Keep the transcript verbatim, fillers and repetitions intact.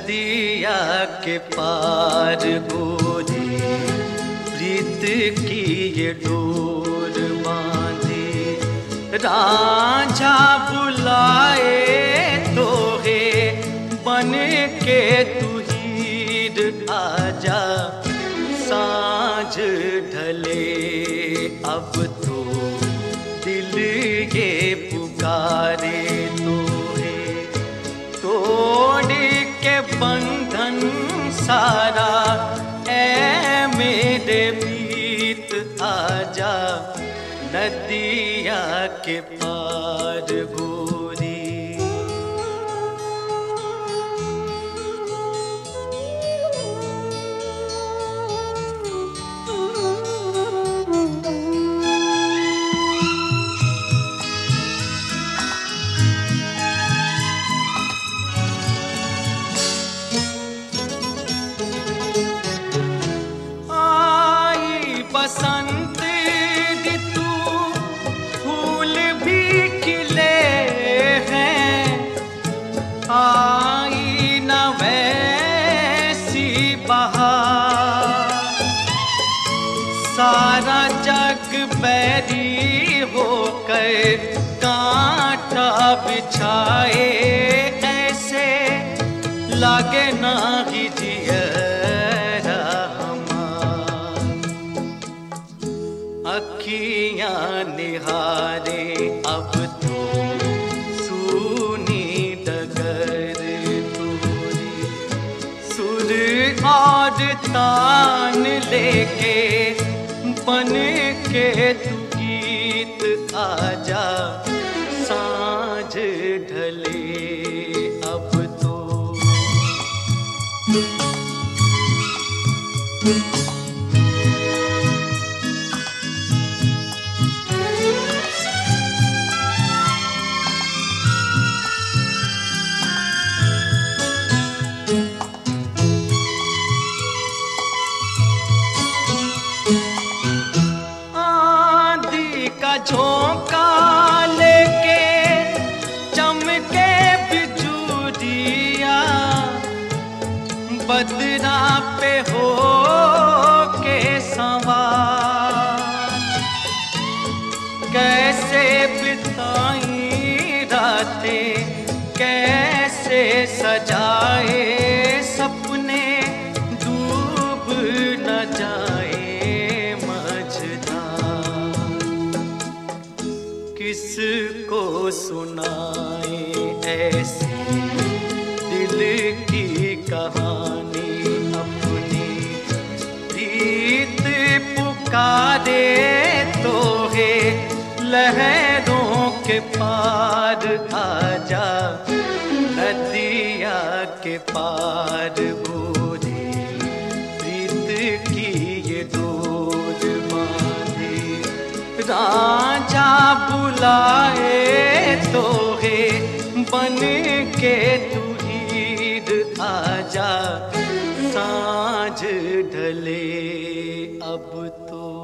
नदिया के पार गोरी प्रीत की ये डोर बांधे रांझा बुलाए तो है बन के तू हीर आजा सांझ ढले अब तो दिल ये पुकारे तो है तोड़ के बंधन सारा ऐ मेरे प्रीत आजा नदिया के पार गोरी। बसंत ऋतु फूल भी खिले हैं आई न वैसी बहार सारा जग बैरी होकर कांटा बिछाए ऐसे लागे ना ही जियरा अखियां निहारे अब तो सूनी डगर तोरी सुर और तान लेके बन के तू गीत आजा सांझ ढले अब तो। झोंका लेके चमके बिजुरिया बदरा पे हो के सवार कैसे बिताई रातें कैसे सजाए सपने डूब न जाए किसको सुनाए ऐसी दिल की कहानी अपनी प्रीत पुकारे तो है लहरों के पार आजा नदिया के पार गोरी प्रीत की ये डोर बांधे रांझा बुलाए तो है बन के तू हीर आजा सांझ ढले अब तो।